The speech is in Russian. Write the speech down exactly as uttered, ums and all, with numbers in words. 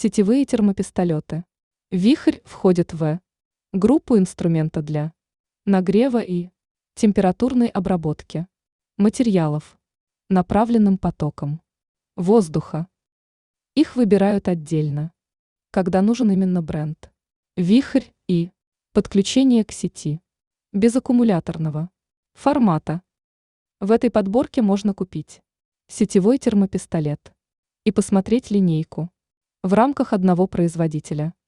Сетевые термопистолеты. Вихрь входит в группу инструмента для нагрева и температурной обработки материалов направленным потоком воздуха. Их выбирают отдельно, когда нужен именно бренд. Вихрь и подключение к сети без аккумуляторного формата. В этой подборке можно купить сетевой термопистолет и посмотреть линейку в рамках одного производителя.